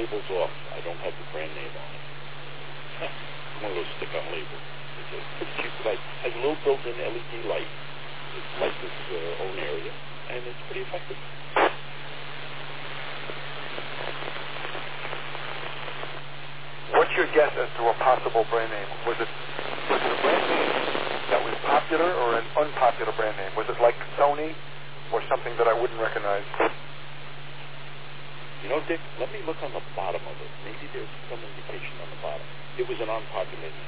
label's off. I don't have the brand name on it. One of those stick-on labels. It's a pretty cheap device. Has a little built-in LED light. It lights its own area, and it's pretty effective. What's your guess as to a possible brand name? Was it a brand name that was popular or an unpopular brand name? Was it like Sony or something that I wouldn't recognize? You know, Dick, let me look on the bottom of it. Maybe there's some indication on the bottom. It was an unpopular name.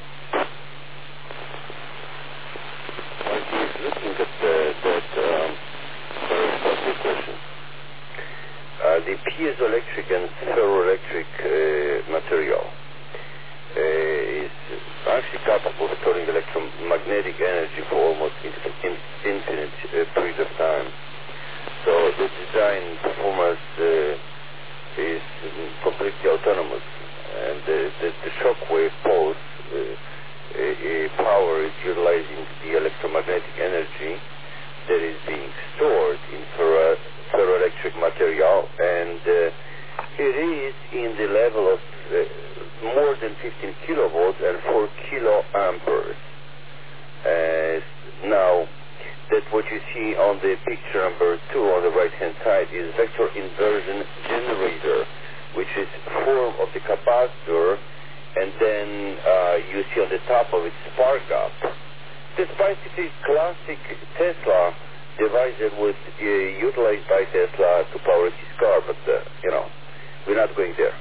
While he's looking at that question, the piezoelectric and ferroelectric material is actually capable of storing electromagnetic energy for almost infinite period of time. So the design performance is completely autonomous, and the shock wave pulse power is utilizing the electromagnetic energy that is being stored in ferroelectric material, and it is in the level of more than 15 kilovolts and 4 kiloamperes. Now, that what you see on the picture number 2 on the right-hand side is vector inversion generator, which is form of the capacitor, and then you see on the top of it spark gap. This basically classic Tesla device that was utilized by Tesla to power his car, but we're not going there.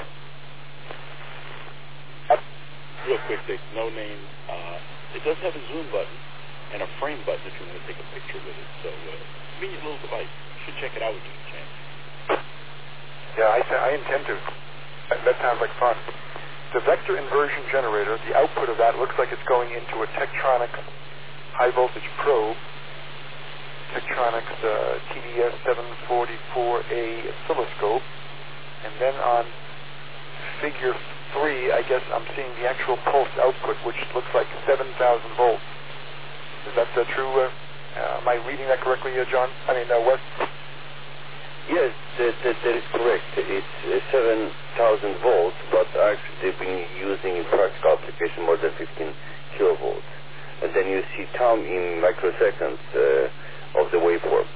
Real quick, Dick, no name. It does have a zoom button and a frame button if you want to take a picture with it. So, convenient little device. You should check it out when you get a chance. Yeah, I intend to. That sounds like fun. The vector inversion generator, the output of that looks like it's going into a Tektronix high voltage probe, Tektronix TDS 744A oscilloscope, and then on figure 3, I guess I'm seeing the actual pulse output, which looks like 7,000 volts. Is that true? Am I reading that correctly, John? Wes? Yes, that is correct. It's 7,000 volts, but actually they've been using in practical application more than 15 kilovolts. And then you see time in microseconds of the waveform.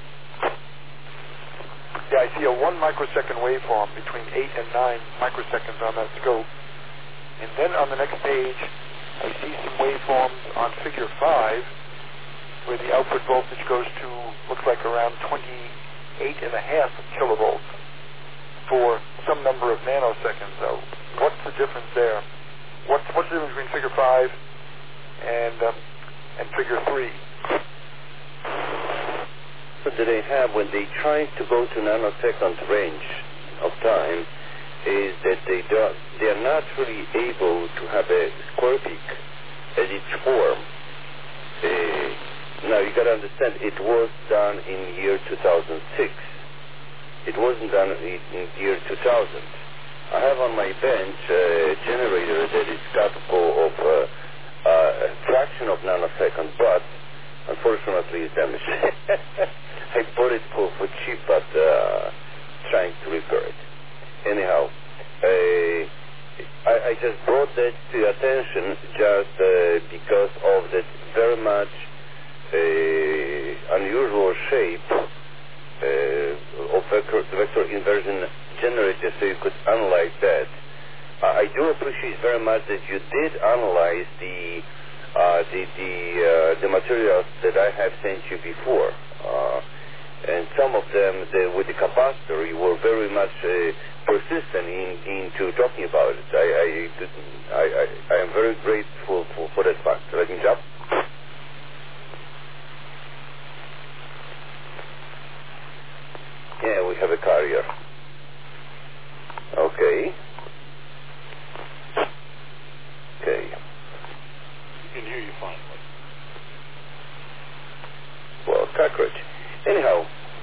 Yeah, I see a 1 microsecond waveform between 8 and 9 microseconds on that scope. And then on the next page, I see some waveforms on figure 5, where the output voltage goes to, looks like around 28.5 kilovolts for some number of nanoseconds. So what's the difference there? What's the difference between figure 5 and figure 3? What do they have when they try to go to nanosecond range of time is that they are not really able to have a square peak at each form. Now you got to understand, it was done in year 2006. It wasn't done in year 2000. I have on my bench a generator that is capable of a fraction of nanosecond, but unfortunately it's damaged. I bought it for cheap, but trying to repair it. Anyhow, I just brought that to your attention just because of that very much unusual shape of vector inversion generator, so you could analyze that. I do appreciate very much that you did analyze the materials that I have sent you before. And some of them, with the capacitor, you were very much persistent into talking about it. I am very grateful for that fact. Let me jump. Yeah, we have a carrier. Okay. Okay. You can hear you fine. Well, cockroach. Anyhow,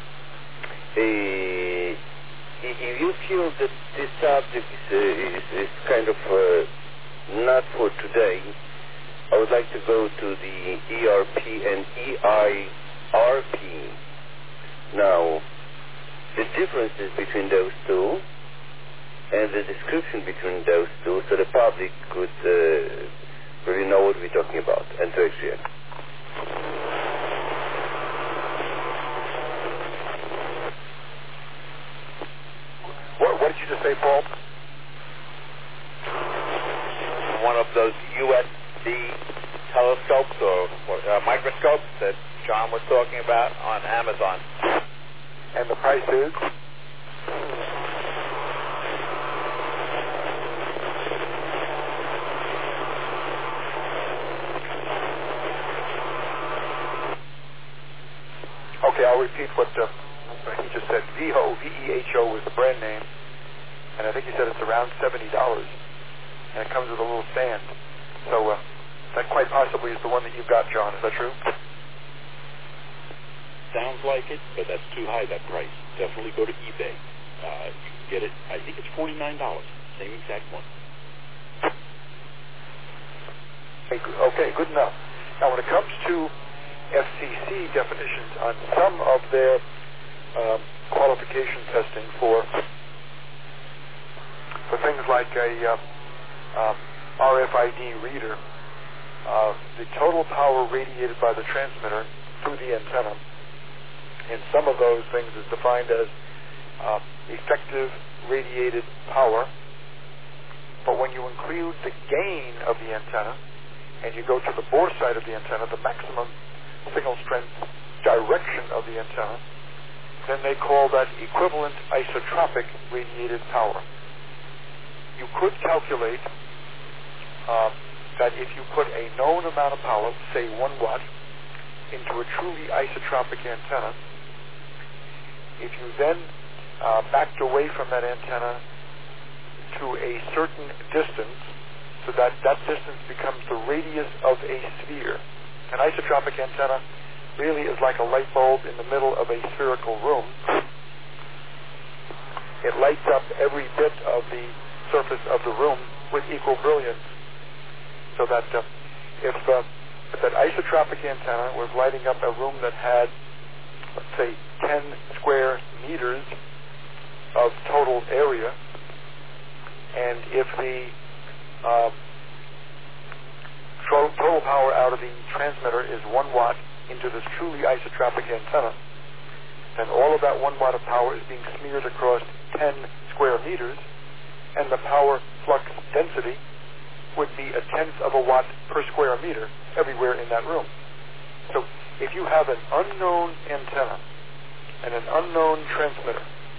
if you feel that this subject is kind of not for today, I would like to go to the ERP and EIRP. Now, the differences between those two the description between those two so the public could really know what we're talking about and to actually. What did you just say, Paul? One of those USB telescopes or microscopes that John was talking about on Amazon. And the price is? Okay, I'll repeat what he just said. VEHO, V-E-H-O was the brand name, and I think he said it's around $70, and it comes with a little stand. So that quite possibly is the one that you've got, John. Is that true? Sounds like it, but that's too high, that price. Definitely go to eBay. You can get it, I think it's $49, same exact one. Okay, good enough. Now, when it comes to FCC definitions on some of their qualification testing for things like a RFID reader, the total power radiated by the transmitter through the antenna in some of those things is defined as effective radiated power. But when you include the gain of the antenna and you go to the bore side of the antenna, the maximum signal strength direction of the antenna, then they call that equivalent isotropic radiated power. You could calculate that if you put a known amount of power, say 1 watt, into a truly isotropic antenna, if you then backed away from that antenna to a certain distance, so that distance becomes the radius of a sphere. An isotropic antenna really is like a light bulb in the middle of a spherical room. It lights up every bit of the surface of the room with equal brilliance. So that if that isotropic antenna was lighting up a room that had, let's say, 10 square meters of total area, and if the total power out of the transmitter is 1 watt into this truly isotropic antenna, then all of that 1 watt of power is being smeared across 10 square meters, and the power flux density would be 1/10 of a watt per square meter everywhere in that room. So if you have an unknown antenna and an unknown transmitter,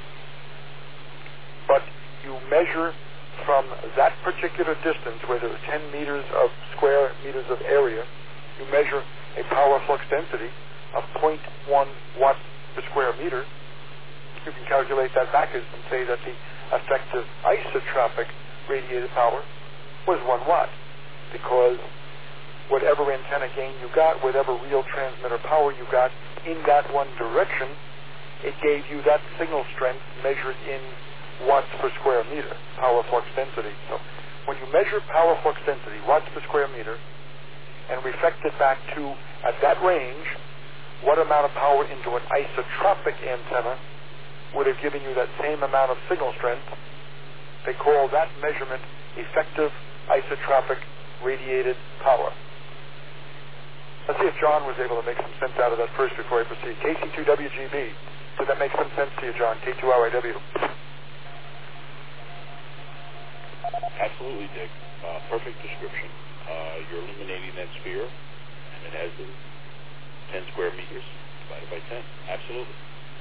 but you measure from that particular distance where there are 10 meters of square meters of area, you measure a power flux density of 0.1 watt per square meter, you can calculate that backwards and say that the effective isotropic radiated power was 1 watt, because whatever antenna gain you got, whatever real transmitter power you got in that one direction, it gave you that signal strength measured in watts per square meter, power flux density. So when you measure power flux density, watts per square meter, and reflect it back to, at that range, what amount of power into an isotropic antenna would have given you that same amount of signal strength, they call that measurement effective isotropic radiated power. Let's see if John was able to make some sense out of that first before I proceed. KC2WGB. Did that make some sense to you, John? K2RIW. Absolutely, Dick. Perfect description. You're illuminating that sphere, and it has the 10 square meters divided by 10. Absolutely.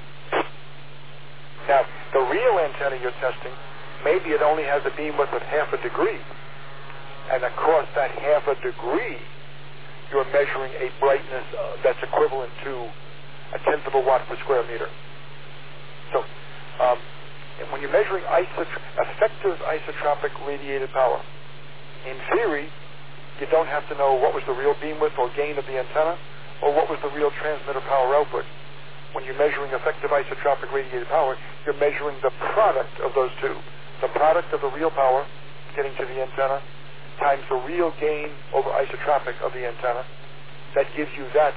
Now, the real antenna you're testing, maybe it only has a beam width of half a degree. And across that half a degree, you're measuring a brightness that's equivalent to 1/10 of a watt per square meter. So, when you're measuring effective isotropic radiated power, in theory, you don't have to know what was the real beam width or gain of the antenna, or what was the real transmitter power output. When you're measuring effective isotropic radiated power, you're measuring the product of those two. The product of the real power getting to the antenna times the real gain over isotropic of the antenna. That gives you that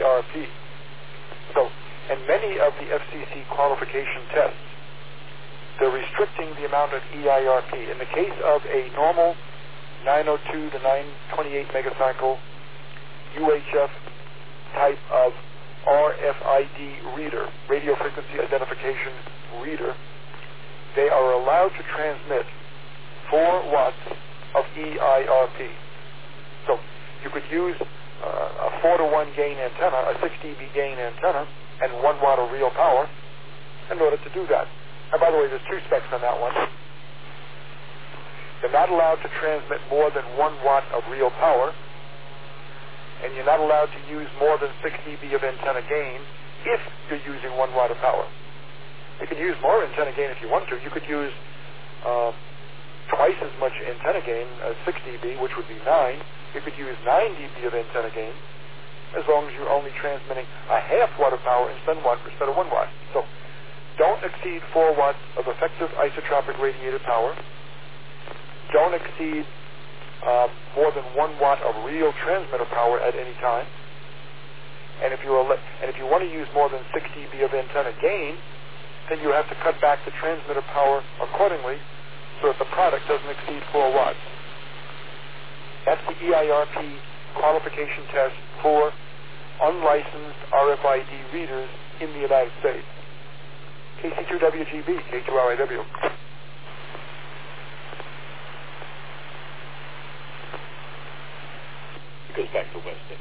EIRP. So, and many of the FCC qualification tests they're restricting the amount of EIRP. In the case of a normal 902 to 928 megacycle UHF type of RFID reader, radio frequency identification reader, they are allowed to transmit 4 watts of EIRP. So you could use a 4-to-1 gain antenna, a 6 dB gain antenna, and 1 watt of real power in order to do that. And by the way, there's 2 specs on that one. You're not allowed to transmit more than 1 watt of real power, and you're not allowed to use more than 6 dB of antenna gain if you're using 1 watt of power. You can use more antenna gain if you want to. You could use twice as much antenna gain as 6 dB, which would be 9. You could use 9 dB of antenna gain as long as you're only transmitting a half watt of power instead of 1 watt. So don't exceed 4 watts of effective isotropic radiated power. Don't exceed more than 1 watt of real transmitter power at any time. And if you want to use more than 6 dB of antenna gain, then you have to cut back the transmitter power accordingly so that the product doesn't exceed 4 watts. That's the EIRP qualification test for unlicensed RFID readers in the United States. KC2WGB, K2RIW. It goes back to Westing.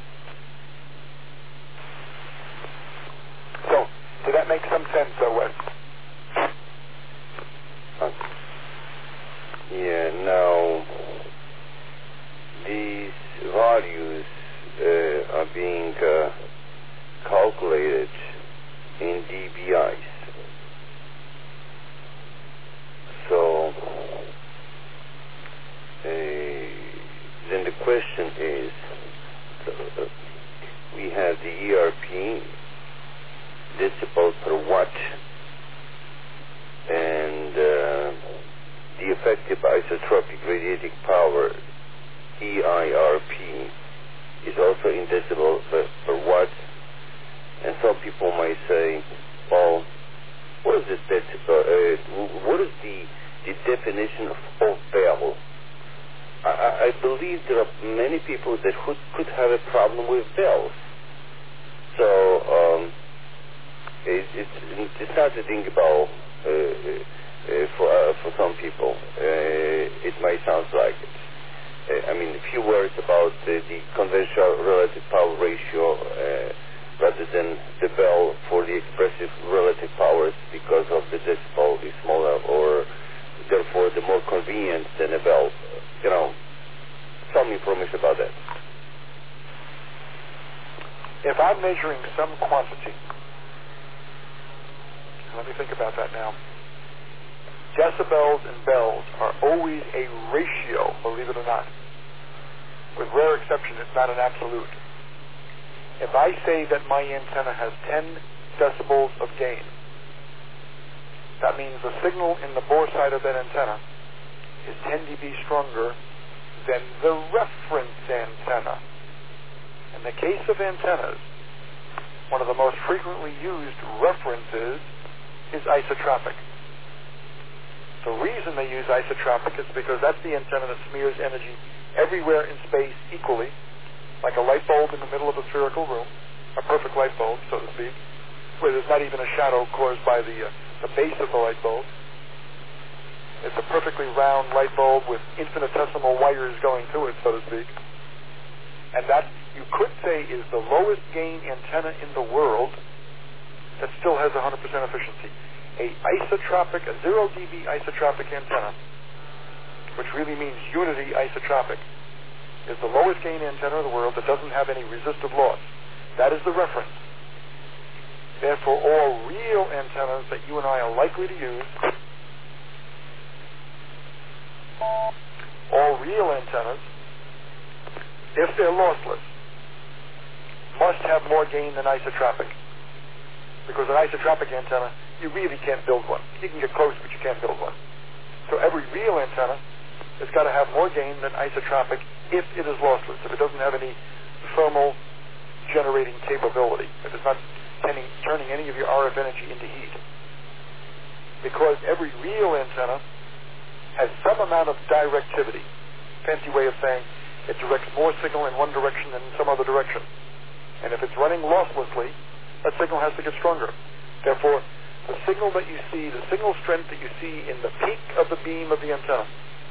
So, did that make some sense, Wes? Yeah, now, these values are being calculated in dBIs. So, then the question is, we have the ERP, decibel per watt, and the effective isotropic radiating power, EIRP, is also in decibel per watt. And some people might say, well, what is this decibel? What is the definition of bell? I believe there are many people that could have a problem with bells. So it's not a thing about for some people. It might sound like it. I mean, a few words about the conventional relative power ratio rather than the bell for the expressive relative powers, because of the decibel is smaller, or therefore the more convenient than a bell. You know, some information about that. If I'm measuring some quantity, let me think about that now. Decibels and bells are always a ratio, believe it or not. With rare exception, it's not an absolute. If I say that my antenna has 10 decibels of gain, that means the signal in the bore side of that antenna is 10 dB stronger than the reference antenna. In the case of antennas, one of the most frequently used references is isotropic. The reason they use isotropic is because that's the antenna that smears energy everywhere in space equally, like a light bulb in the middle of a spherical room, a perfect light bulb, so to speak, where there's not even a shadow caused by the base of the light bulb. It's a perfectly round light bulb with infinitesimal wires going through it, so to speak. And that, you could say, is the lowest gain antenna in the world that still has 100% efficiency. A 0 dB isotropic antenna, which really means unity isotropic, is the lowest gain antenna in the world that doesn't have any resistive loss. That is the reference. Therefore, all real antennas that you and I are likely to use, all real antennas, if they're lossless, must have more gain than isotropic. Because an isotropic antenna, you really can't build one. You can get close, but you can't build one. So every real antenna has got to have more gain than isotropic if it is lossless, if it doesn't have any thermal generating capability, if it's not turning any of your RF energy into heat. because every real antenna has some amount of directivity. Fancy way of saying it directs more signal in one direction than in some other direction. And if it's running losslessly, that signal has to get stronger. Therefore, the signal that you see, the signal strength that you see in the peak of the beam of the antenna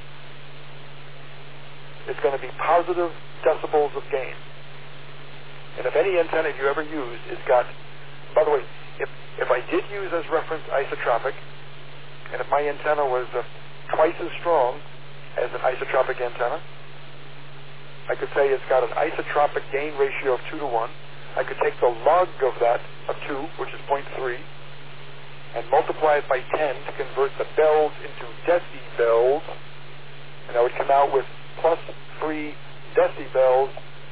is going to be positive decibels of gain. And if any antenna you ever use is got, by the way, if I did use as reference isotropic, and if my antenna was twice as strong as an isotropic antenna, I could say it's got an isotropic gain ratio of 2 to 1. I could take the log of that, of 2, which is 0.3, and multiply it by 10 to convert the bells into decibels, and I would come out with plus 3 decibels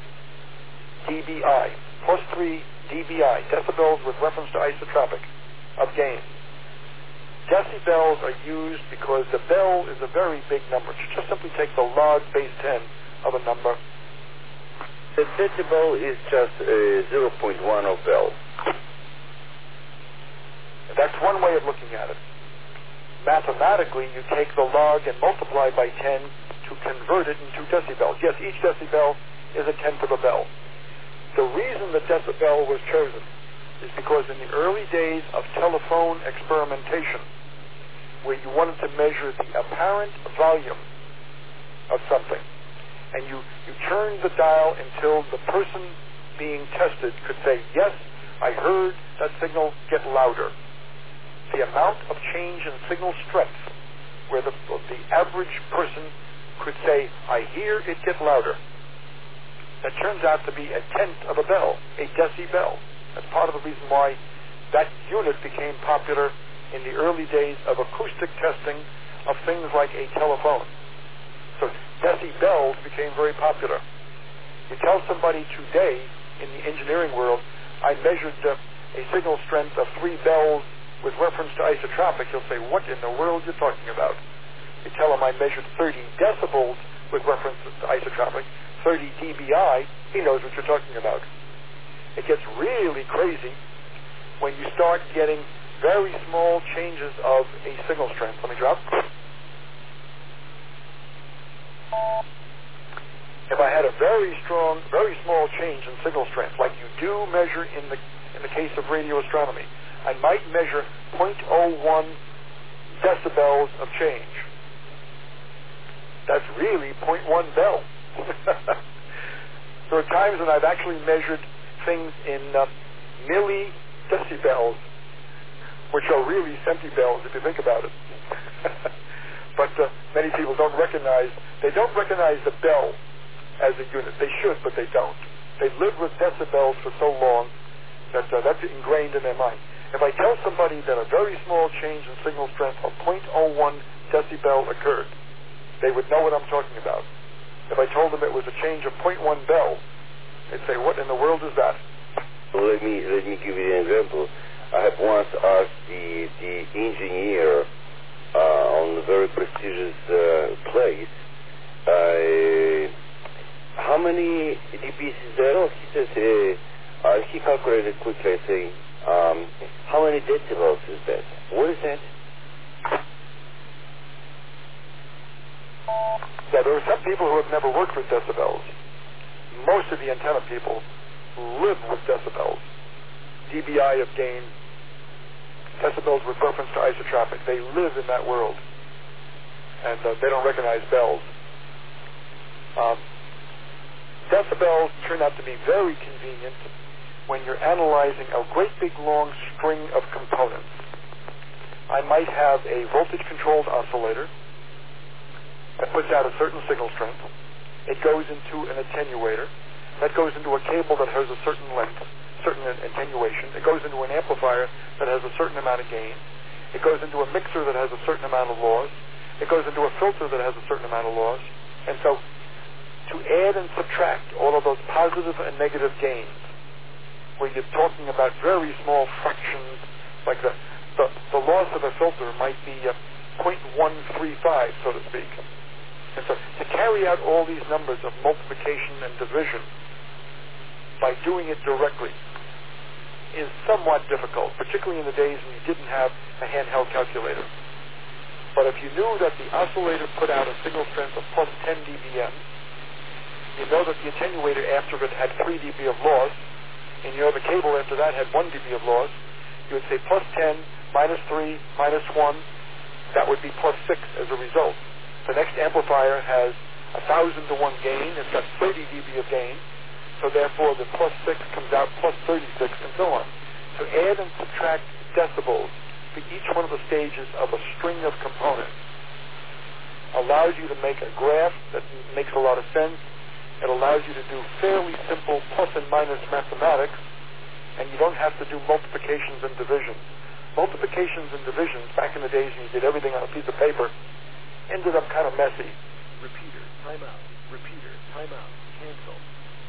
dBi, plus 3 dBi, decibels with reference to isotropic, of gain. Decibels are used because the bell is a very big number. Just simply take the log base 10 of a number. The decibel is just 0.1 of bell. That's one way of looking at it. Mathematically, you take the log and multiply by 10 to convert it into decibels. Yes, each decibel is a tenth of a bell. The reason the decibel was chosen is because in the early days of telephone experimentation, where you wanted to measure the apparent volume of something, and you turned the dial until the person being tested could say, yes, I heard that signal get louder. The amount of change in signal strength where the average person could say, I hear it get louder, that turns out to be a tenth of a bell, a decibel. That's part of the reason why that unit became popular in the early days of acoustic testing of things like a telephone. So decibels became very popular. You tell somebody today in the engineering world, I measured a signal strength of 3 bells with reference to isotropic, he'll say, what in the world are you talking about? You tell him I measured 30 decibels with reference to isotropic, 30 dBi, he knows what you're talking about. It gets really crazy when you start getting very small changes of a signal strength. Let me drop. If I had a very strong, very small change in signal strength, like you do measure in the case of radio astronomy, I might measure 0.01 decibels of change. That's really 0.1 bell. There are times when I've actually measured things in milli-decibels, which are really centibels if you think about it. But many people don't recognize the bell as a unit. They should, but they don't. They've lived with decibels for so long that that's ingrained in their mind. If I tell somebody that a very small change in signal strength of 0.01 decibel occurred, they would know what I'm talking about. If I told them it was a change of 0.1 bell, they'd say, what in the world is that? Well, let me give you an example. I have once asked the engineer on a very prestigious place, how many dBs is there? Oh, he says, he calculated quickly, saying, how many decibels is that? What is that? Yeah, there are some people who have never worked with decibels. Most of the antenna people live with decibels. dBi of gain, decibels with reference to isotropic. They live in that world. And they don't recognize bells. Decibels turn out to be very convenient when you're analyzing a great big long string of components. I might have a voltage-controlled oscillator that puts out a certain signal strength. It goes into an attenuator. That goes into a cable that has a certain length, certain attenuation. It goes into an amplifier that has a certain amount of gain. It goes into a mixer that has a certain amount of loss. It goes into a filter that has a certain amount of loss. And so to add and subtract all of those positive and negative gains, where you're talking about very small fractions, like the loss of a filter might be 0.135, so to speak. And so to carry out all these numbers of multiplication and division by doing it directly is somewhat difficult, particularly in the days when you didn't have a handheld calculator. But if you knew that the oscillator put out a signal strength of plus 10 dBm, you know that the attenuator after it had 3 dB of loss, and you know the cable after that had 1 dB of loss, you would say plus 10, minus 3, minus 1, that would be plus 6 as a result. The next amplifier has 1,000 to 1 gain, it's got 30 dB of gain, so therefore the plus 6 comes out plus 36 and so on. So add and subtract decibels for each one of the stages of a string of components allows you to make a graph that makes a lot of sense. It allows you to do fairly simple plus and minus mathematics, and you don't have to do multiplications and divisions. Multiplications and divisions, back in the days when you did everything on a piece of paper, ended up kind of messy. Repeater, timeout, repeater, timeout, cancel.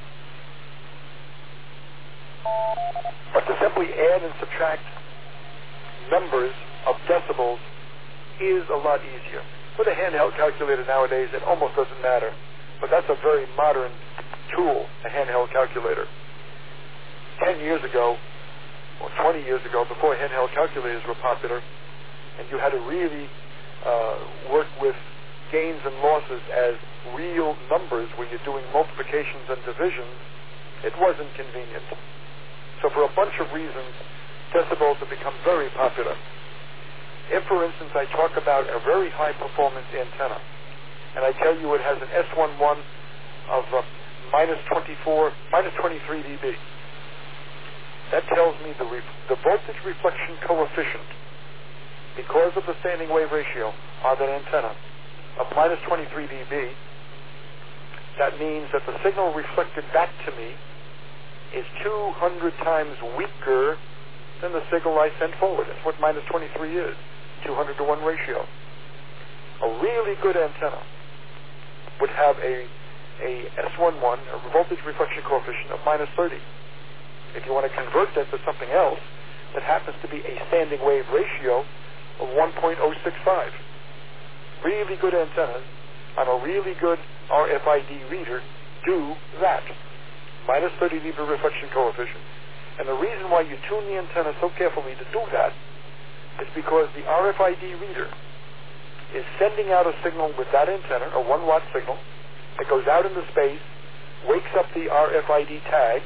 But to simply add and subtract numbers of decibels is a lot easier. With a handheld calculator nowadays, it almost doesn't matter. But that's a very modern tool, a handheld calculator. 10 years ago, or 20 years ago, before handheld calculators were popular, and you had to really work with gains and losses as real numbers where you're doing multiplications and divisions, it wasn't convenient. So for a bunch of reasons, decibels have become very popular. If, for instance, I talk about a very high-performance antenna, and I tell you it has an S11 of minus 23 dB. That tells me the voltage reflection coefficient, because of the standing wave ratio on that antenna, of minus 23 dB. That means that the signal reflected back to me is 200 times weaker than the signal I sent forward. That's what minus 23 is, 200 to 1 ratio. A really good antenna would have a S11, a voltage reflection coefficient of minus 30. If you want to convert that to something else, that happens to be a standing wave ratio of 1.065. Really good antennas on a really good RFID reader do that. Minus 30 dB reflection coefficient. And the reason why you tune the antenna so carefully to do that is because the RFID reader is sending out a signal with that antenna, a 1-watt signal, that goes out into space, wakes up the RFID tag.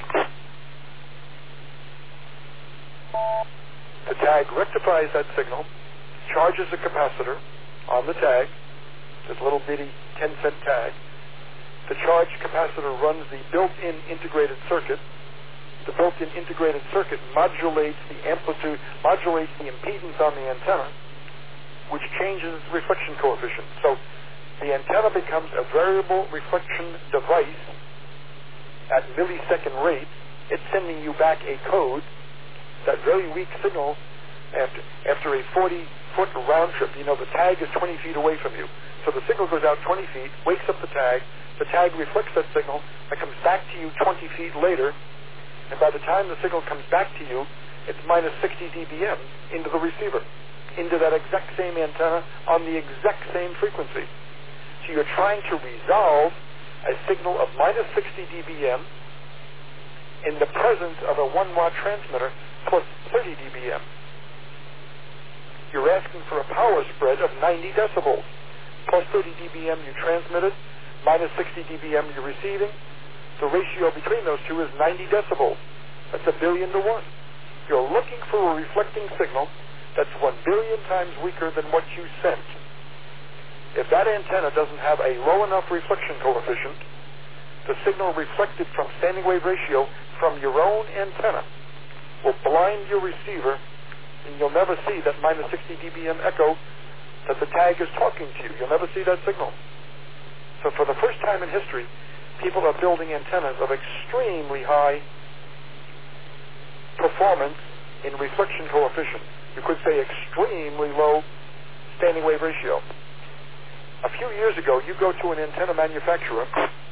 The tag rectifies that signal, charges a capacitor on the tag, this little bitty 10-cent tag. The charged capacitor runs the built-in integrated circuit. The built-in integrated circuit modulates the amplitude, modulates the impedance on the antenna, which changes its reflection coefficient. So the antenna becomes a variable reflection device at millisecond rate. It's sending you back a code. That very weak signal, after a 40-foot round trip, you know the tag is 20 feet away from you. So the signal goes out 20 feet, wakes up the tag reflects that signal, that comes back to you 20 feet later, and by the time the signal comes back to you, it's minus 60 dBm into the receiver, into that exact same antenna on the exact same frequency. So you're trying to resolve a signal of minus 60 dBm in the presence of a 1-watt transmitter plus 30 dBm. You're asking for a power spread of 90 decibels. Plus 30 dBm you transmitted, minus 60 dBm you're receiving. The ratio between those two is 90 decibels. That's 1 billion to 1. You're looking for a reflecting signal that's 1 billion times weaker than what you sent. If that antenna doesn't have a low enough reflection coefficient, the signal reflected from standing wave ratio from your own antenna will blind your receiver, and you'll never see that minus 60 dBm echo that the tag is talking to you. You'll never see that signal. So for the first time in history, people are building antennas of extremely high performance in reflection coefficient. You could say extremely low standing wave ratio. A few years ago, you go to an antenna manufacturer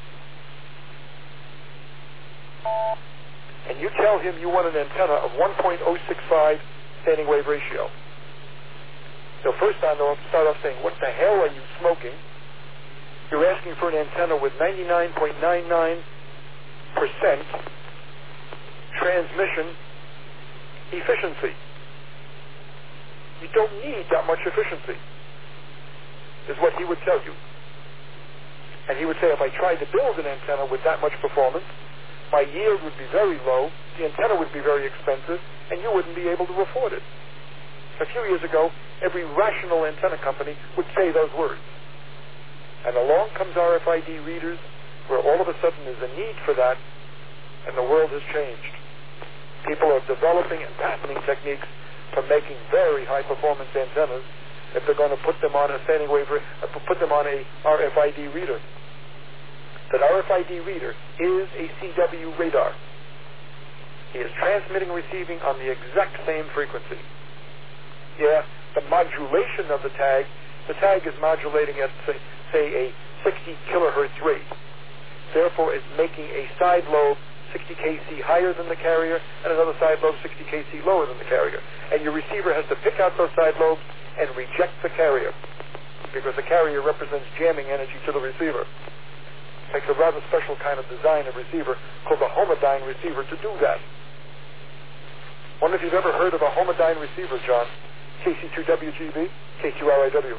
and you tell him you want an antenna of 1.065 standing wave ratio. So first time they'll start off saying, what the hell are you smoking? You're asking for an antenna with 99.99% transmission efficiency. You don't need that much efficiency, is what he would tell you. And he would say, if I tried to build an antenna with that much performance, my yield would be very low, the antenna would be very expensive, and you wouldn't be able to afford it. A few years ago, every rational antenna company would say those words. And along comes RFID readers, where all of a sudden there's a need for that, and the world has changed. People are developing and patenting techniques for making very high-performance antennas if they're going to put them on a standing wave, put them on a RFID reader. That RFID reader is a CW radar. He is transmitting, receiving on the exact same frequency. Yeah, the modulation of the tag is modulating at, say a 60 kilohertz rate. Therefore, it's making a side lobe 60 kc higher than the carrier and another side lobe 60 kc lower than the carrier. And your receiver has to pick out those side lobes and reject the carrier, because the carrier represents jamming energy to the receiver. It takes a rather special kind of design of receiver called a homodyne receiver to do that. Wonder if you've ever heard of a homodyne receiver, John? KC2WGB, K2RIW.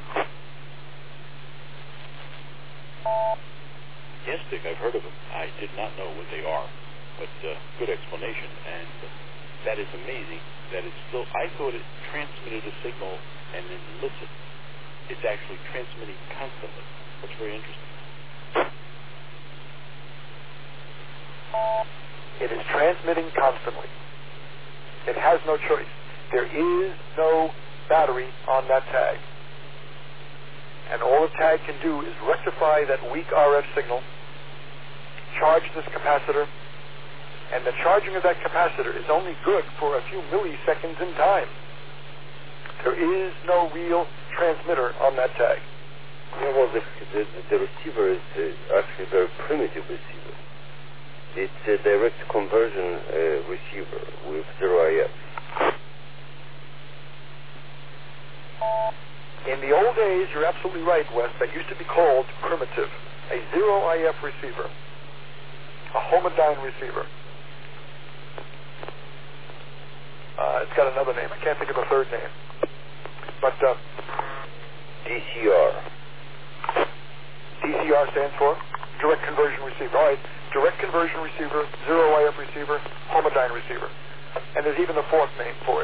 Yes, Dick, I've heard of them. I did not know what they are, but good explanation. And that is amazing that it's still, I thought it transmitted a signal and then listened. It's actually transmitting constantly. That's very interesting. It is transmitting constantly. It has no choice. There is no battery on that tag. And all the tag can do is rectify that weak RF signal, charge this capacitor, and the charging of that capacitor is only good for a few milliseconds in time. There is no real transmitter on that tag. Yeah, well, the receiver is actually a very primitive receiver. It's a direct conversion receiver with 0 IF. In the old days, you're absolutely right, Wes, that used to be called primitive, a 0 IF receiver, a homodyne receiver. It's got another name. I can't think of a third name. But DCR. DCR stands for direct conversion receiver. All right, direct conversion receiver, 0 IF receiver, homodyne receiver. And there's even a fourth name for it.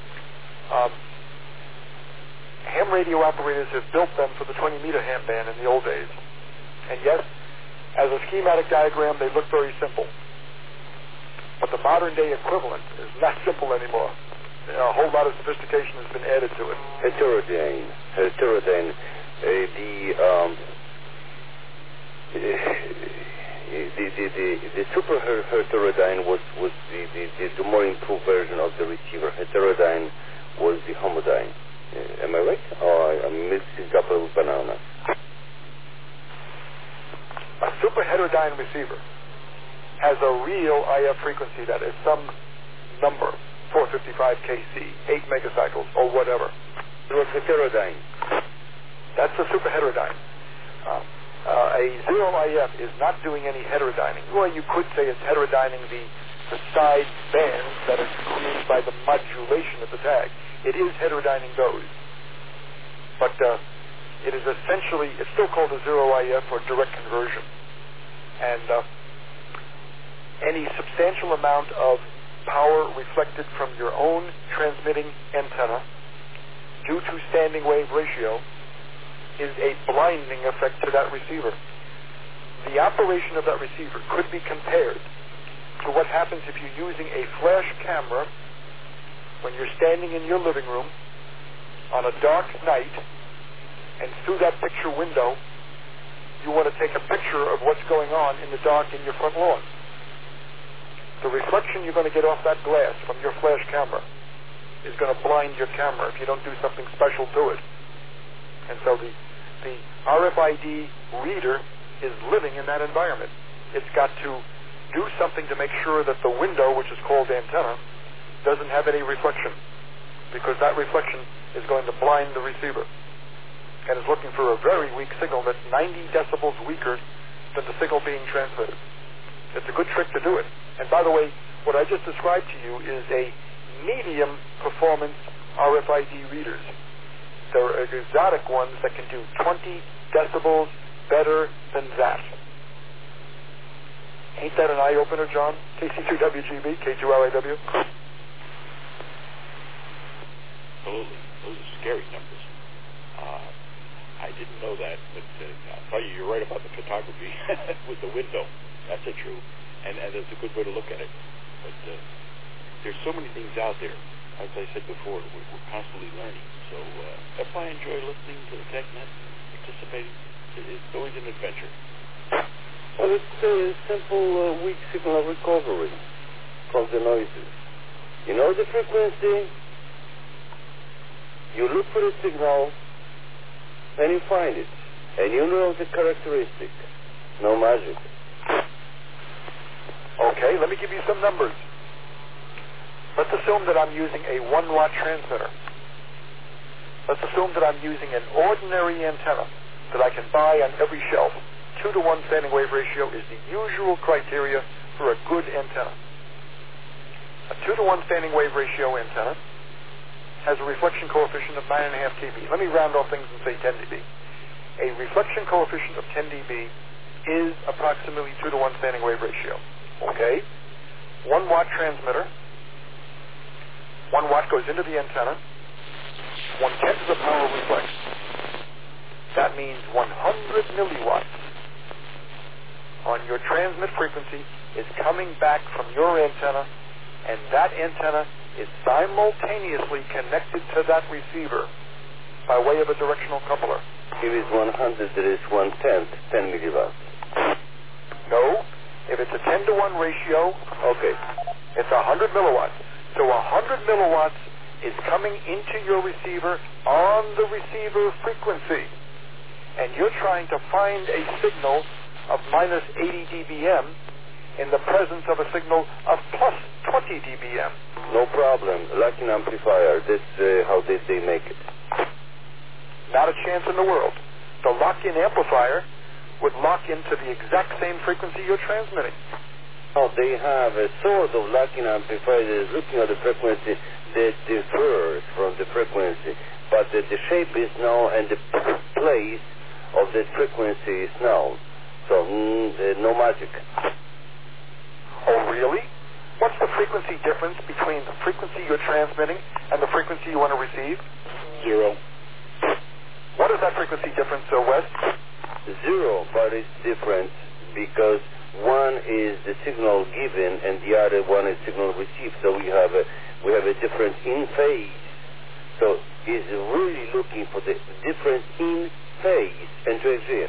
Ham radio operators have built them for the 20-meter ham band in the old days. And yes, as a schematic diagram, they look very simple. But the modern-day equivalent is not simple anymore. A whole lot of sophistication has been added to it. Heterodyne. The super heterodyne was the more improved version of the receiver. Heterodyne was the homodyne. Am I right? Or I'm mixing up a banana. A super heterodyne receiver has a real IF frequency that is some number, 455 kc, 8 megacycles, or whatever. It was heterodyne. That's a super heterodyne. A 0 IF is not doing any heterodyning. Well, you could say it's heterodyning the side bands that are created by the modulation of the tag. It is heterodyning those. But it is essentially, it's still called a 0 IF or direct conversion. And any substantial amount of power reflected from your own transmitting antenna due to standing wave ratio is a blinding effect to that receiver. The operation of that receiver could be compared to what happens if you're using a flash camera when you're standing in your living room on a dark night, and through that picture window you want to take a picture of what's going on in the dark in your front lawn. The reflection you're going to get off that glass from your flash camera is going to blind your camera if you don't do something special to it. And so the RFID reader is living in that environment. It's got to do something to make sure that the window, which is called antenna, doesn't have any reflection, because that reflection is going to blind the receiver and is looking for a very weak signal that's 90 decibels weaker than the signal being transmitted. It's a good trick to do it. And by the way, what I just described to you is a medium performance RFID readers. There are exotic ones that can do 20 decibels better than that. Ain't that an eye-opener, John? KC2WGB, K2LAW? Absolutely. Those are scary numbers. I didn't know that, but I'll tell you, you're right about the photography with the window. That's a true, and that's a good way to look at it. But there's so many things out there. As I said before, we're constantly learning. So that's why I enjoy listening to the TechNet, participating. It's always an adventure. Well, it's a simple weak signal recovery from the noises. You know the frequency, you look for the signal, and you find it. And you know the characteristic. No magic. Okay, let me give you some numbers. Let's assume that I'm using a 1-watt transmitter. Let's assume that I'm using an ordinary antenna that I can buy on every shelf. 2-to-1 standing wave ratio is the usual criteria for a good antenna. A 2-to-1 standing wave ratio antenna has a reflection coefficient of 9.5 dB. Let me round off things and say 10 dB. A reflection coefficient of 10 dB is approximately 2-to-1 standing wave ratio. Okay? 1-watt transmitter. 1 watt goes into the antenna. 1/10 of the power reflects. That means 100 milliwatts on your transmit frequency is coming back from your antenna, and that antenna is simultaneously connected to that receiver by way of a directional coupler. If it's 100, there is 1/10, 10 milliwatts. No. If it's a 10-to-1 ratio, Okay. it's 100 milliwatts. So 100 milliwatts is coming into your receiver on the receiver frequency. And you're trying to find a signal of minus 80 dBm in the presence of a signal of plus 20 dBm. No problem. Lock-in amplifier. That's how they make it. Not a chance in the world. The lock-in amplifier would lock into the exact same frequency you're transmitting. Oh, they have a sort of lock-in amplifier that is looking at the frequency that differs from the frequency, but the shape is known and the place of that frequency is known. So, no magic. Oh, really? What's the frequency difference between the frequency you're transmitting and the frequency you want to receive? 0. What is that frequency difference, Wes? 0, but it's different because one is the signal given and the other one is signal received. So we have a difference in phase. So it's really looking for the difference in phase and to exist.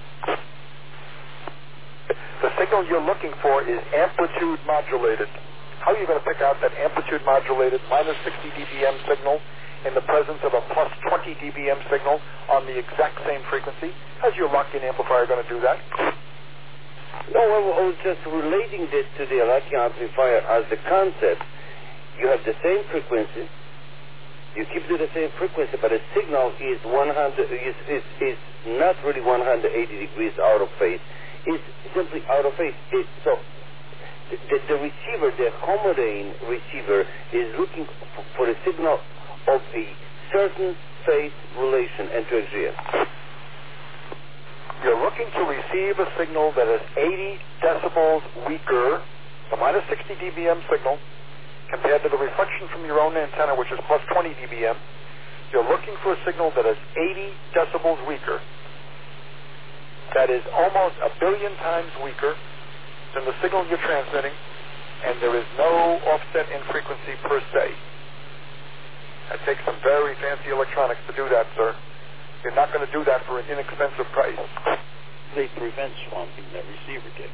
The signal you're looking for is amplitude modulated. How are you going to pick out that amplitude modulated minus 60 dBm signal in the presence of a plus 20 dBm signal on the exact same frequency? How's your lock-in amplifier going to do that? No, I was just relating this to the lock-in amplifier as the concept. You have the same frequency. You keep to the same frequency, but the signal is is not really 180 degrees out of phase. It's simply out of phase. So the receiver, the accommodating receiver, is looking for a signal of a certain phase relation and to exist. You're looking to receive a signal that is 80 decibels weaker, the minus 60 dBm signal, compared to the reflection from your own antenna, which is plus 20 dBm. You're looking for a signal that is 80 decibels weaker. That is almost 1 billion times weaker than the signal you're transmitting, and there is no offset in frequency per se. It takes some very fancy electronics to do that, sir. You're not going to do that for an inexpensive price. They prevent swamping that receiver did.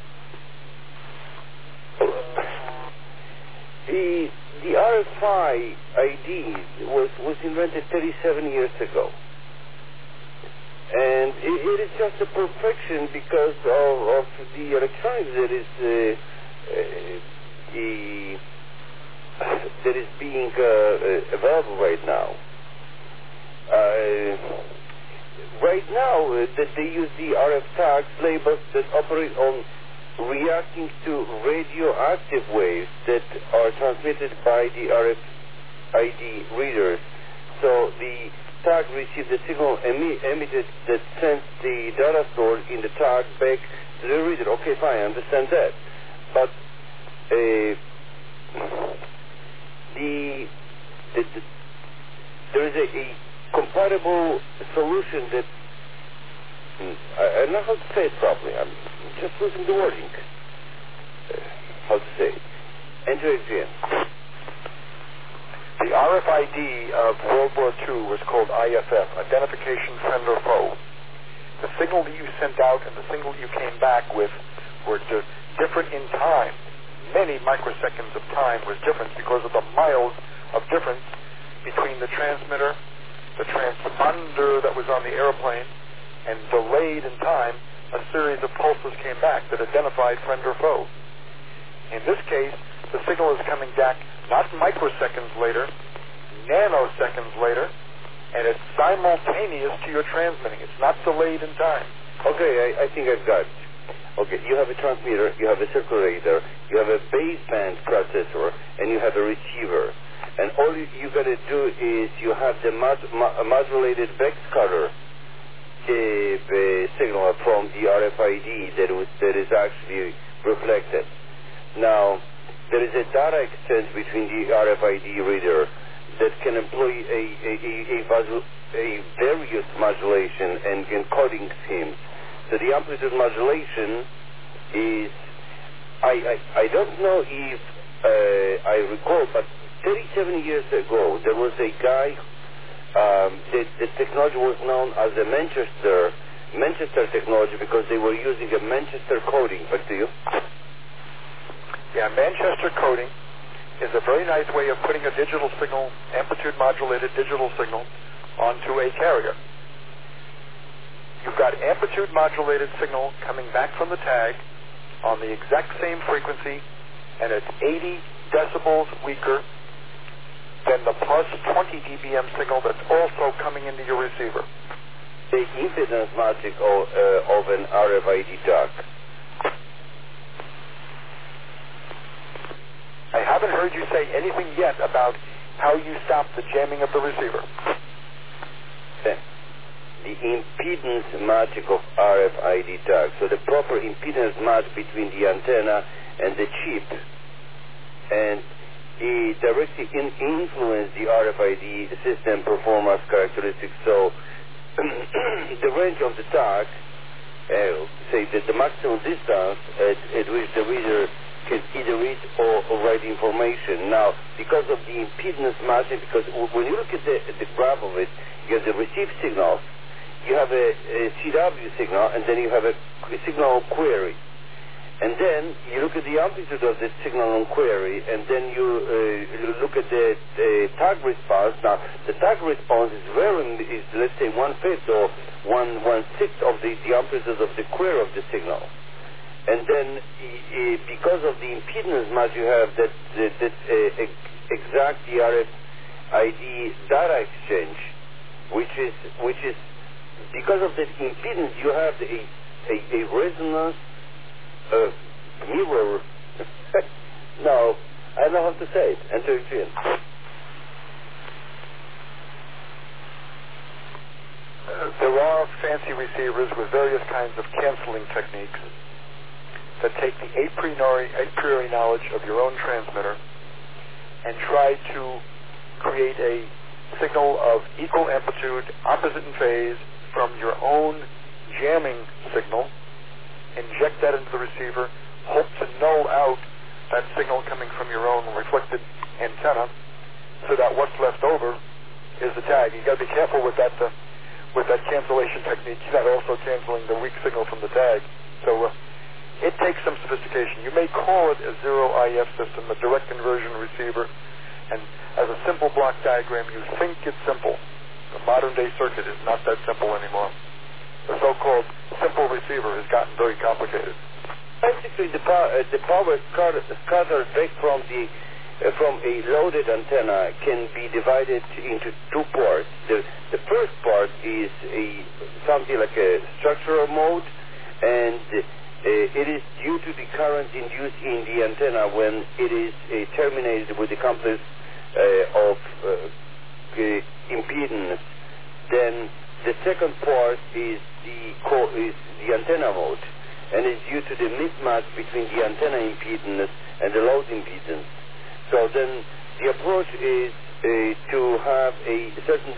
The RFID was invented 37 years ago. And it is just a perfection because of the electronics that is being available right now. Right now, that they use the RF tags labels that operate on reacting to radioactive waves that are transmitted by the RF RFID readers. So the tag receives the signal emitted that sends the data stored in the tag back to the reader. Okay, fine, I understand that. But there is a compatible solution that I don't know how to say it properly. I'm just losing the wording. How to say it? Enter again. The RFID of World War II was called IFF, Identification Friend or Foe. The signal that you sent out and the signal you came back with were different in time. Many microseconds of time was different because of the miles of difference between the transmitter, the transponder that was on the airplane, and delayed in time, a series of pulses came back that identified friend or foe. In this case, the signal is coming back not microseconds later, nanoseconds later, and it's simultaneous to your transmitting. It's not delayed in time. Okay, I think I've got it. Okay, you have a transmitter, you have a circulator, you have a baseband processor, and you have a receiver. And all you got to do is you have the modulated backscatter signal from the RFID that is actually reflected. Now, there is a data exchange between the RFID reader that can employ a various modulation and encoding schemes. So the amplitude modulation is, I don't know if I recall, but 37 years ago there was a guy, the technology was known as the Manchester technology because they were using a Manchester coding. Back to you. Yeah, Manchester coding is a very nice way of putting a digital signal, amplitude modulated digital signal, onto a carrier. You've got amplitude modulated signal coming back from the tag on the exact same frequency, and it's 80 decibels weaker than the plus 20 dBm signal that's also coming into your receiver. The impedance magic of an RFID tag. I haven't heard you say anything yet about how you stop the jamming of the receiver. The impedance magic of RFID tag. So the proper impedance match between the antenna and the chip, and it directly influence the RFID system performance characteristics. So the range of the tag, say that the maximum distance at which the reader can either read or write information. Now, because of the impedance matching, because when you look at the graph of it, you have the received signal, you have a CW signal, and then you have a signal on query. And then you look at the amplitude of the signal on query, and then you look at the tag response. Now, the tag response is let's say 1/5 or 1/6 of the amplitude of the query of the signal. And then, because of the impedance match, you have that exact RFID data exchange, which is because of that impedance, you have a resonance mirror. No, I don't know how to say it. Enter again. There are fancy receivers with various kinds of canceling techniques that take the a priori knowledge of your own transmitter and try to create a signal of equal amplitude, opposite in phase, from your own jamming signal, inject that into the receiver, hope to null out that signal coming from your own reflected antenna, so that what's left over is the tag. You got to be careful with that cancellation technique. You're not also canceling the weak signal from the tag. So it takes some sophistication. You may call it a zero IF system, a direct conversion receiver, and as a simple block diagram, you think it's simple. The modern day circuit is not that simple anymore. The so-called simple receiver has gotten very complicated. Basically, the power scattered back from a loaded antenna can be divided into two parts. The first part is something like a structural mode, and it is due to the current induced in the antenna when it is terminated with the complex impedance, then the second part is the antenna mode, and it's due to the mismatch between the antenna impedance and the load impedance. So then the approach is to have a certain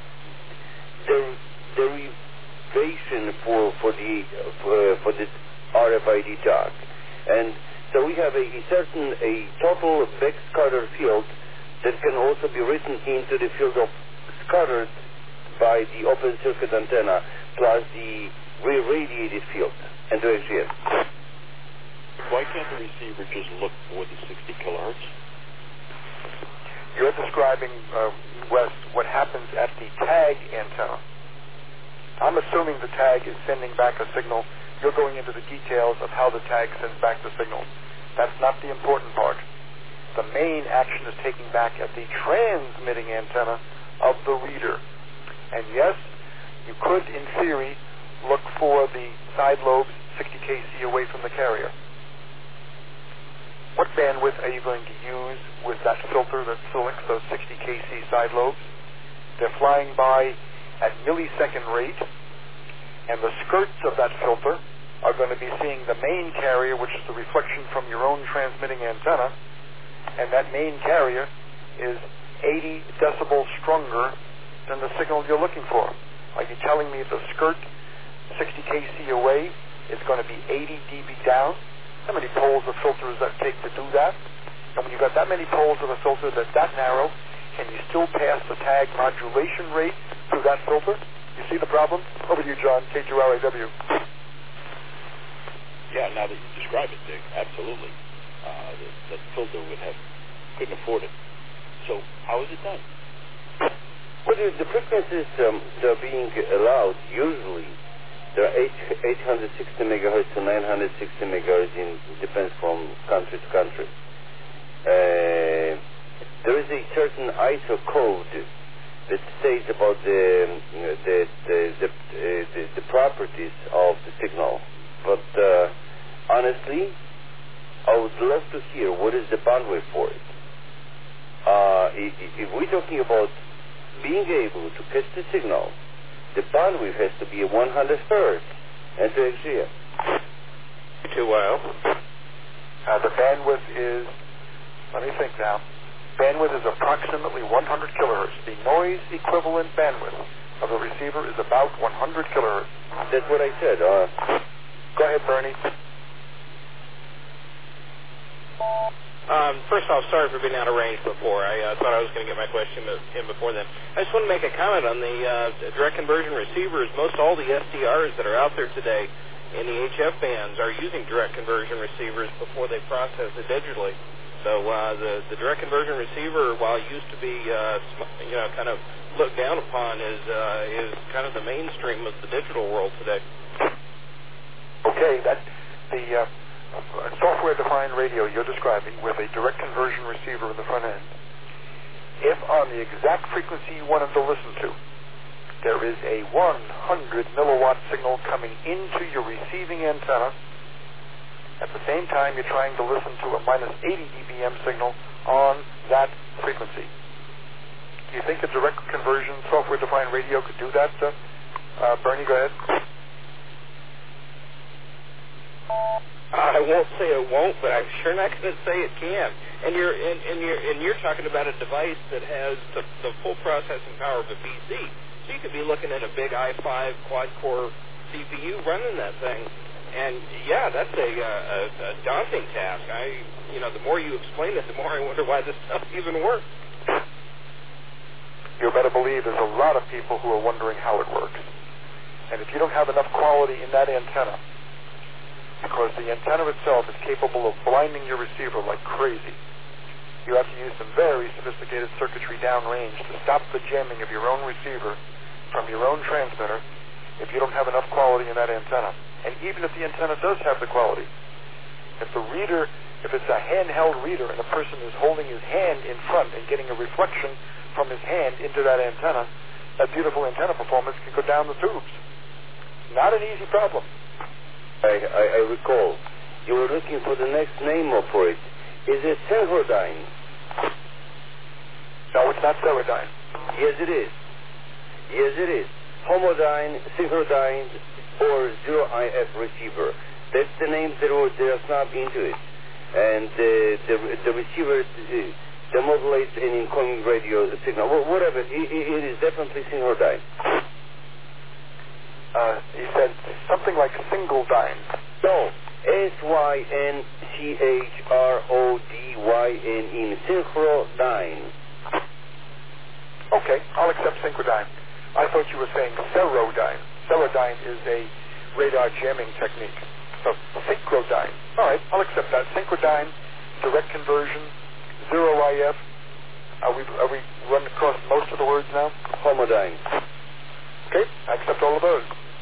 derivation for the RFID tag, and so we have a total Beck scatter field that can also be written into the field of scattered by the open circuit antenna plus the re-radiated field and the AGS. Why can't the receiver just look for the 60 kilohertz? You're describing, Wes, what happens at the tag antenna. I'm assuming the tag is sending back a signal. You're going into the details of how the tag sends back the signal. That's not the important part. The main action is taking back at the transmitting antenna of the reader. And yes, you could, in theory, look for the side lobes 60 kc away from the carrier. What bandwidth are you going to use with that filter that selects those 60 kc side lobes? They're flying by at millisecond rate, and the skirts of that filter are going to be seeing the main carrier, which is the reflection from your own transmitting antenna, and that main carrier is 80 decibels stronger than the signal you're looking for. Are you telling me the skirt 60 kc away is going to be 80 dB down? How many poles of filter does that take to do that? And when you've got that many poles of a filter that's that narrow, can you still pass the tag modulation rate through that filter? You see the problem? Over to you, John, K2RAW. Yeah, now that you describe it, Dick, absolutely. The filter couldn't afford it. So how is it done? Well, the frequencies that are being allowed, usually, there are 860 megahertz to 960 megahertz, depends from country to country. There is a certain ISO code that states about the properties of the signal. But honestly, I would love to hear what is the bandwidth for it. If we're talking about being able to catch the signal, the bandwidth has to be 100 hertz and to XGS. Too well. The bandwidth is, let me think now, bandwidth is approximately 100 kilohertz. The noise equivalent bandwidth of the receiver is about 100 kilohertz. That's what I said. Go ahead, Bernie. First off, sorry for being out of range before. I thought I was going to get my question in before then. I just want to make a comment on the direct conversion receivers. Most all the SDRs that are out there today in the HF bands are using direct conversion receivers before they process it digitally. So the direct conversion receiver, while it used to be kind of looked down upon, is kind of the mainstream of the digital world today. Okay, that's the software-defined radio you're describing with a direct conversion receiver in the front end. If on the exact frequency you wanted to listen to, there is a 100 milliwatt signal coming into your receiving antenna, at the same time you're trying to listen to a minus 80 dBm signal on that frequency. Do you think a direct conversion software-defined radio could do that? Bernie, go ahead. I won't say it won't, but I'm sure not going to say it can. And you're talking about a device that has the full processing power of a PC. So you could be looking at a big i5 quad-core CPU running that thing. And yeah, that's a daunting task. The more you explain it, the more I wonder why this stuff even works. You better believe there's a lot of people who are wondering how it works. And if you don't have enough quality in that antenna, because the antenna itself is capable of blinding your receiver like crazy, you have to use some very sophisticated circuitry downrange to stop the jamming of your own receiver from your own transmitter if you don't have enough quality in that antenna. And even if the antenna does have the quality, if it's a handheld reader and the person is holding his hand in front and getting a reflection from his hand into that antenna, that beautiful antenna performance can go down the tubes. Not an easy problem. I recall you were looking for the next name for it. Is it Sensodyne? No, it's not Ceradyne. Yes, it is. Yes, it is. Homodyne, Synchrodyne, or Zero-IF receiver. That's the names that are snubbed into it. And the receiver demodulates an incoming radio signal. Whatever. It is definitely Synchrodyne. He said something like Singledyne. No. Synchrodyne. Synchrodyne. Okay, I'll accept Synchrodyne. I thought you were saying Ceradyne. Ceradyne is a radar jamming technique. So Synchrodyne. All right, I'll accept that. Synchrodyne, direct conversion, Zero-IF. Are we run across most of the words now? Homodyne. Okay, I accept all of those.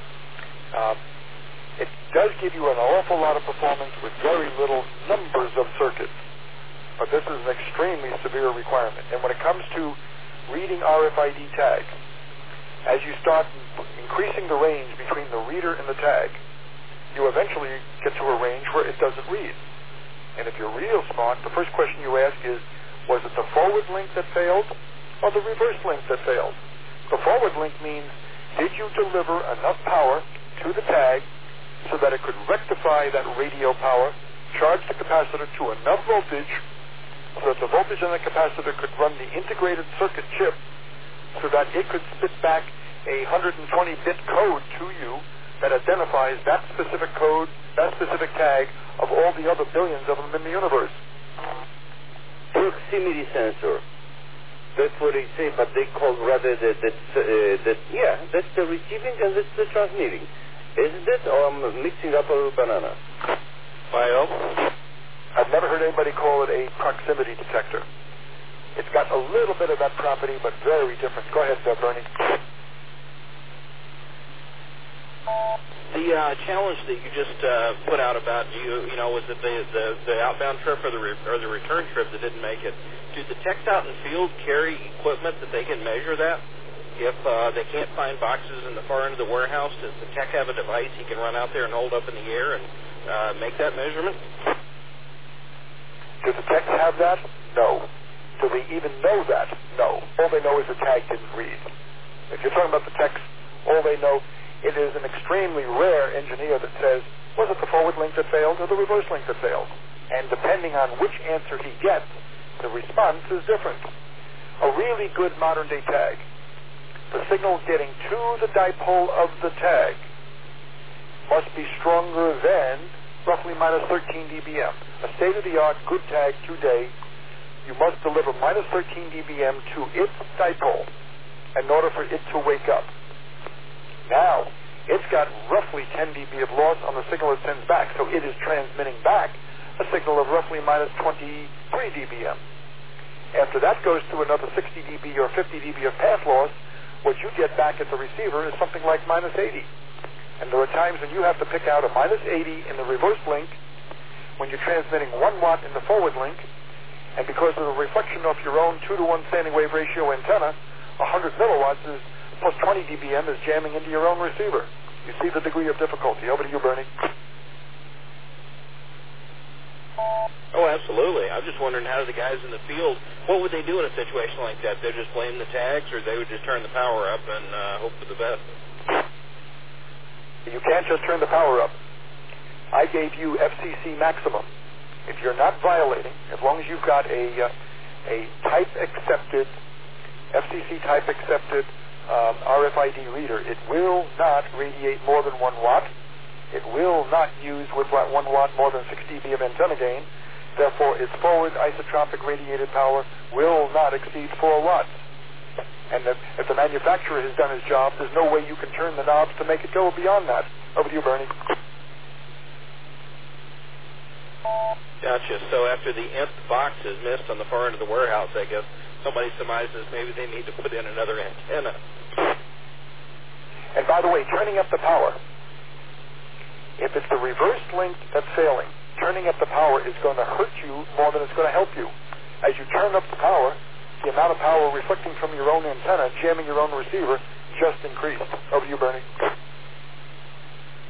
It does give you an awful lot of performance with very little numbers of circuits. But this is an extremely severe requirement. And when it comes to reading RFID tags, as you start increasing the range between the reader and the tag, you eventually get to a range where it doesn't read. And if you're real smart, the first question you ask is, was it the forward link that failed or the reverse link that failed? The forward link means, did you deliver enough power to the tag so that it could rectify that radio power, charge the capacitor to enough voltage so that the voltage on the capacitor could run the integrated circuit chip so that it could spit back a 120-bit code to you that identifies that specific code, that specific tag of all the other billions of them in the universe. Proximity sensor. That's what they say, but they call rather that's the receiving and that's the transmitting. Isn't it? Or I'm mixing up a banana. Well, I've never heard anybody call it a proximity detector. It's got a little bit of that property, but very different. Go ahead, Bernie. the challenge that you just put out about was it the outbound trip or the return trip that didn't make it? Do the techs out in the field carry equipment that they can measure that? If they can't find boxes in the far end of the warehouse, does the tech have a device he can run out there and hold up in the air and make that measurement? Do the techs have that? No. Do they even know that? No. All they know is the tag didn't read. If you're talking about the techs, all they know, it is an extremely rare engineer that says, was it the forward link that failed or the reverse link that failed? And depending on which answer he gets, the response is different. A really good modern-day tag, the signal getting to the dipole of the tag must be stronger than roughly minus 13 dBm. A state-of-the-art good tag today, you must deliver minus 13 dBm to its dipole in order for it to wake up. Now, it's got roughly 10 dB of loss on the signal it sends back, so it is transmitting back a signal of roughly minus 23 dBm. After that goes to another 60 dB or 50 dB of path loss, what you get back at the receiver is something like minus 80. And there are times when you have to pick out a minus 80 in the reverse link when you're transmitting 1 watt in the forward link, and because of the reflection of your own 2-to-1 standing wave ratio antenna, 100 milliwatts is plus 20 dBm is jamming into your own receiver. You see the degree of difficulty. Over to you, Bernie. Oh, absolutely. I'm just wondering how the guys in the field, what would they do in a situation like that? They'd just blame the tags, or they would just turn the power up and hope for the best? You can't just turn the power up. I gave you FCC maximum. If you're not violating, as long as you've got a type-accepted, FCC type-accepted RFID reader, it will not radiate more than 1 watt. It will not use with 1 watt more than 6 dB of antenna gain. Therefore, its forward isotropic radiated power will not exceed 4 watts. And if the manufacturer has done his job, there's no way you can turn the knobs to make it go beyond that. Over to you, Bernie. Gotcha. So after the nth box is missed on the far end of the warehouse, I guess somebody surmises maybe they need to put in another antenna. And by the way, turning up the power, if it's the reverse link that's failing, turning up the power is going to hurt you more than it's going to help you. As you turn up the power, the amount of power reflecting from your own antenna, jamming your own receiver, just increased. Over to you, Bernie.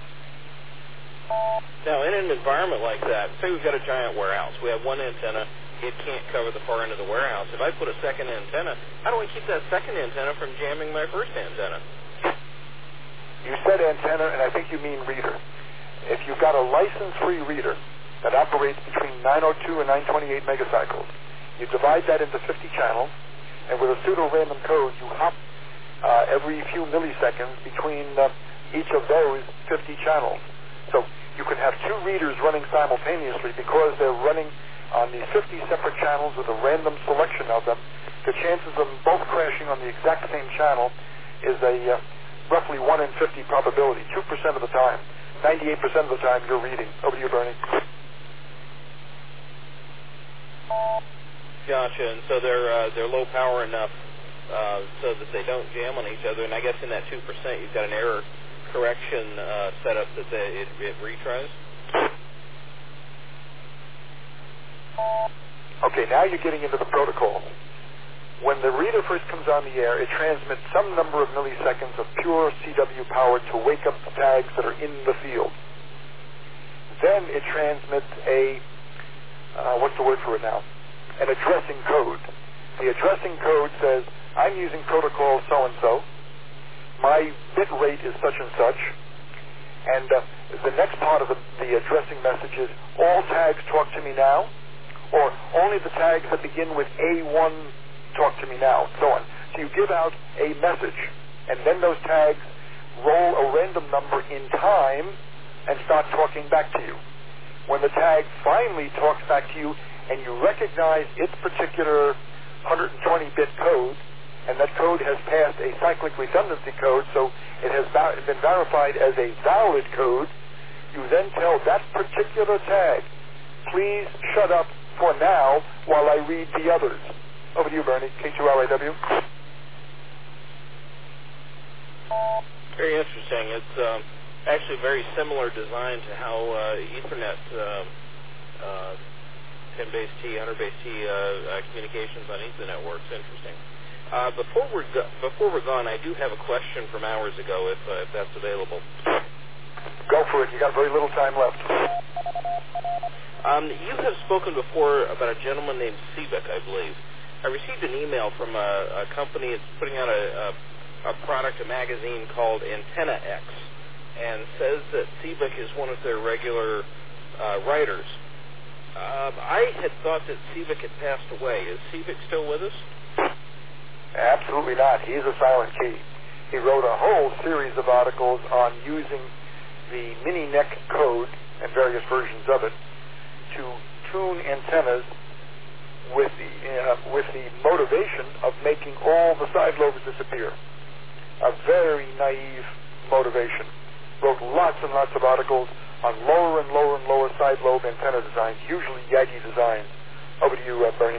Now, in an environment like that, say we've got a giant warehouse. We have one antenna. it can't cover the far end of the warehouse. If I put a second antenna, how do I keep that second antenna from jamming my first antenna? You said antenna, and I think you mean reader. If you've got a license-free reader that operates between 902 and 928 megacycles, you divide that into 50 channels, and with a pseudo-random code, you hop every few milliseconds between each of those 50 channels. So you can have two readers running simultaneously because they're running on these 50 separate channels with a random selection of them. The chances of them both crashing on the exact same channel is a roughly 1 in 50 probability, 2% of the time. 98% of the time you're reading. Over to you, Bernie. Gotcha. And so they're low power enough so that they don't jam on each other. And I guess in that 2%, you've got an error correction setup that it retries. Okay, now you're getting into the protocol. When the reader first comes on the air, it transmits some number of milliseconds of pure CW power to wake up the tags that are in the field. Then it transmits a, what's the word for it now? An addressing code. The addressing code says, I'm using protocol so-and-so. My bit rate is such and such. And the next part of the addressing message is, all tags talk to me now, or only the tags that begin with A1 talk to me now, so on. So you give out a message, and then those tags roll a random number in time and start talking back to you. When the tag finally talks back to you and you recognize its particular 120-bit code, and that code has passed a cyclic redundancy code, so it has been verified as a valid code, you then tell that particular tag, please shut up for now while I read the others. Over to you, Bernie. K2RIW. Very interesting. It's actually very similar design to how Ethernet 10-base T, 100-base T communications on Ethernet works. Interesting. Before we're gone, I do have a question from hours ago, if that's available. Go for it. You got very little time left. You have spoken before about a gentleman named Seebeck, I believe. I received an email from a company that's putting out a product, a magazine called Antenna X, and says that Seebeck is one of their regular writers. I had thought that Seebeck had passed away. Is Seebeck still with us? Absolutely not. He's a silent key. He wrote a whole series of articles on using the mini-neck code and various versions of it to tune antennas with the motivation of making all the side lobes disappear. A very naive motivation. Wrote lots and lots of articles on lower and lower and lower side lobe antenna designs, usually Yagi designs. Over to you, Bernie.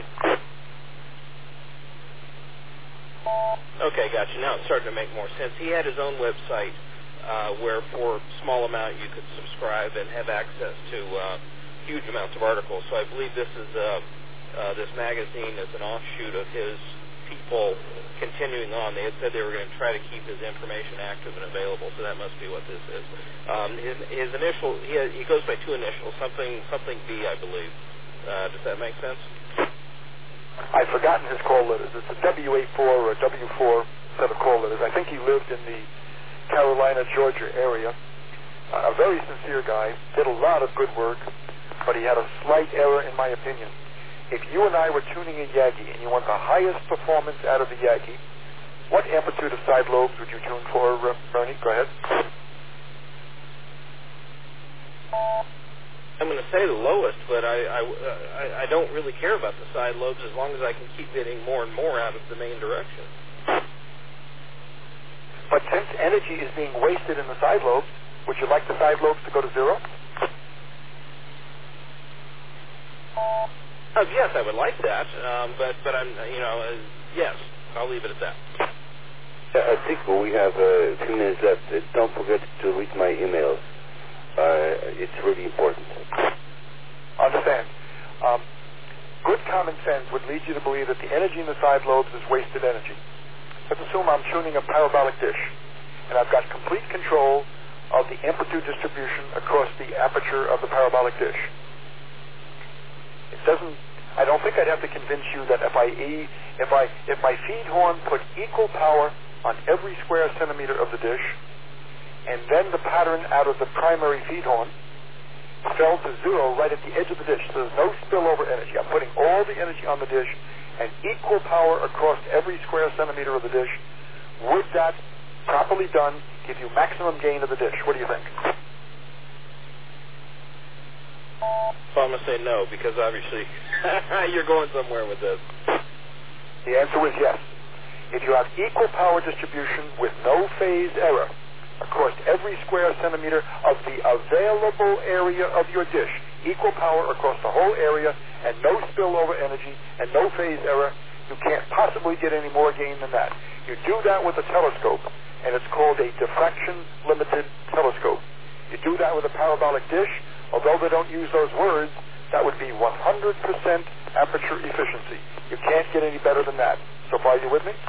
Okay, gotcha. Now it's starting to make more sense. He had his own website where for a small amount you could subscribe and have access to huge amounts of articles. So I believe this is this magazine is an offshoot of his people continuing on. They had said they were going to try to keep his information active and available, so that must be what this is. His initial, he goes by two initials, something B, I believe. Does that make sense? I've forgotten his call letters. It's a W84 or a W4 set of call letters. I think he lived in the Carolina, Georgia area. A very sincere guy, did a lot of good work, but he had a slight error in my opinion. If you and I were tuning a Yagi and you want the highest performance out of the Yagi, what amplitude of side lobes would you tune for, Bernie? Go ahead. I'm going to say the lowest, but I don't really care about the side lobes as long as I can keep getting more and more out of the main direction. But since energy is being wasted in the side lobes, would you like the side lobes to go to zero? Yes, I would like that, but I'm, yes, I'll leave it at that. Tico, we have a few minutes left. Don't forget to read my emails. It's really important. Understand. Good common sense would lead you to believe that the energy in the side lobes is wasted energy. Let's assume I'm tuning a parabolic dish, and I've got complete control of the amplitude distribution across the aperture of the parabolic dish. It doesn't. I don't think I'd have to convince you that if my feed horn put equal power on every square centimeter of the dish, and then the pattern out of the primary feed horn fell to zero right at the edge of the dish. So there's no spillover energy. I'm putting all the energy on the dish and equal power across every square centimeter of the dish. Would that, properly done, give you maximum gain of the dish? What do you think? So I'm going to say no, because obviously you're going somewhere with this. The answer is yes. If you have equal power distribution with no phase error across every square centimeter of the available area of your dish, equal power across the whole area, and no spillover energy, and no phase error, you can't possibly get any more gain than that. You do that with a telescope, and it's called a diffraction-limited telescope. You do that with a parabolic dish, although they don't use those words, that would be 100% aperture efficiency. You can't get any better than that. So far, are you with me?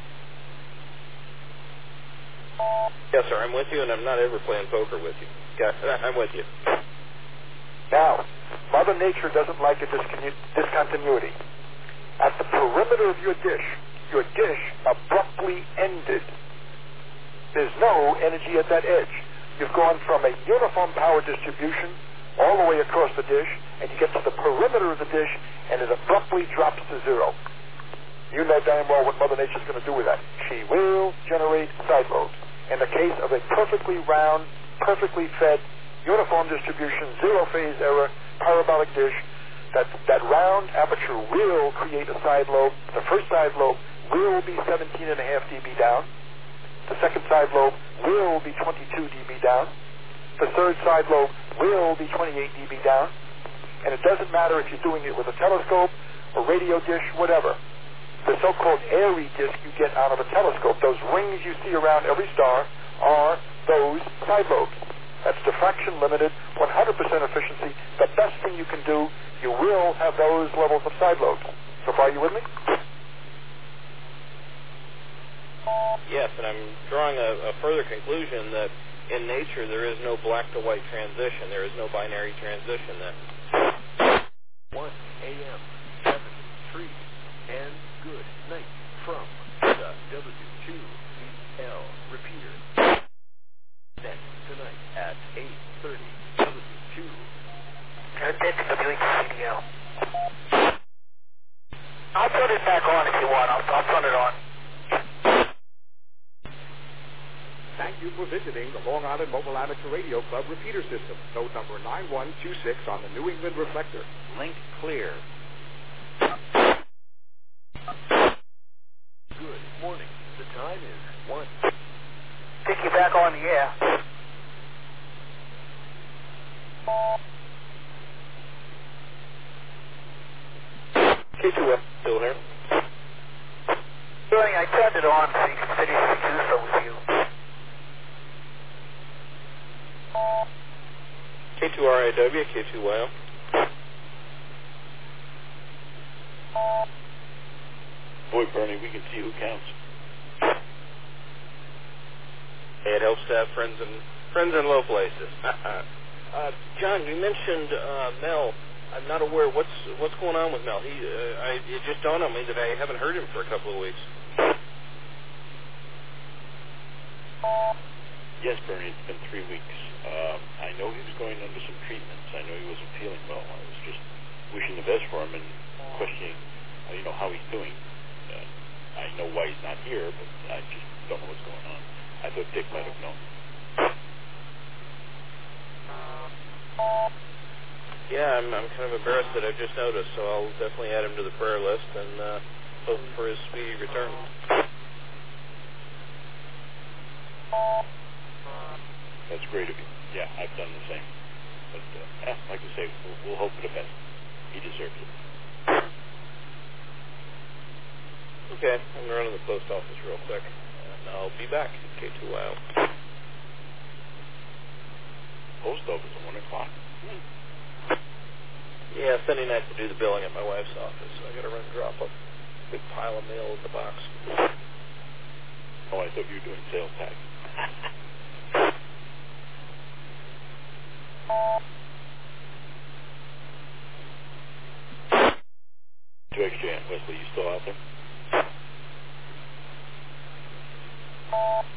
Yes, sir, I'm with you, and I'm not ever playing poker with you. I'm with you. Now, Mother Nature doesn't like a discontinuity. At the perimeter of your dish abruptly ended. There's no energy at that edge. You've gone from a uniform power distribution all the way across the dish, and you get to the perimeter of the dish, and it abruptly drops to zero. You know damn well what Mother Nature's going to do with that. She will generate side lobes. In the case of a perfectly round, perfectly fed, uniform distribution, zero phase error, parabolic dish, that round aperture will create a side lobe. The first side lobe will be 17.5 dB down. The second side lobe will be 22 dB down. The third side lobe will be 28 dB down. And it doesn't matter if you're doing it with a telescope, a radio dish, whatever. The so-called airy disk you get out of a telescope, those rings you see around every star, are those side lobes. That's diffraction limited, 100% efficiency. The best thing you can do, you will have those levels of side lobes. So far, are you with me? Yes, and I'm drawing a further conclusion that in nature there is no black to white transition. There is no binary transition then. 1 a.m., 7, 3, and good night from the W2BL repeater. Next tonight at 8:30, W2. Good day to WHCDL. I'll put it back on if you want. I'll turn it on. Thank you for visiting the Long Island Mobile Amateur Radio Club repeater system. Node number 9126 on the New England Reflector. Link clear. Good morning. The time is 1. Take you back on the air. K2F, still here. Bernie, I turned it on so you can finish the do so with you. K2RIW, K2YO. Boy, Bernie, we can see who counts. It helps to have friends in low places. John, you mentioned Mel. I'm not aware what's going on with Mel. It just dawned on me that I haven't heard him for a couple of weeks. Yes, Bernie, it's been 3 weeks. I know he was going under some treatments. I know he wasn't feeling well. I was just wishing the best for him and questioning, how he's doing. I know why he's not here, but I just don't know what's going on. I thought Dick might have known. Yeah, I'm kind of embarrassed that I've just noticed, so I'll definitely add him to the prayer list and hope for his speedy return. That's great of you. Yeah, I've done the same. But, like I say, we'll hope for the best. He deserves it. Okay, I'm going to run to the post office real quick, and I'll be back at K2YO. Post office at 1 o'clock? Yeah, Sunday night to do the billing at my wife's office, so I got to run and drop a big pile of mail in the box. Oh, I thought you were doing sales tax. 2XJ, Wesley, you still out there?